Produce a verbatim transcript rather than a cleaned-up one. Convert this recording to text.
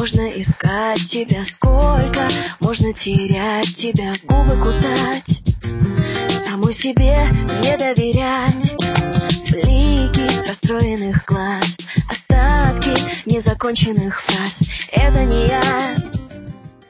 можно искать тебя, сколько можно терять тебя, губы кусать, самой себе не доверять. Блики расстроенных глаз, остатки незаконченных фраз. Это не я,